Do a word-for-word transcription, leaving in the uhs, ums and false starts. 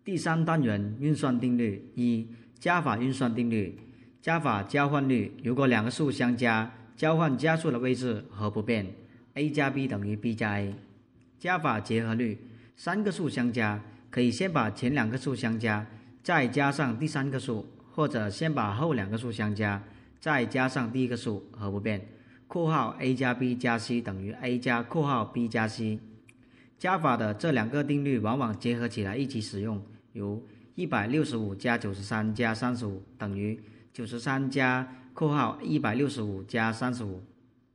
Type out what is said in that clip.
第三单元运算定律一，加法运算定律。加法交换律，如果两个数相加，交换加数的位置和不变 ，a 加 b 等于 b 加 a。加法结合律，三个数相加，可以先把前两个数相加，再加上第三个数，或者先把后两个数相加，再加上第一个数和不变。括号 a 加 b 加 c 等于 a 加括号 b 加 c。加法的这两个定律往往结合起来一起使用，如一百六十五加九十三加三十五等于九十三加括号一百六十五加三十五。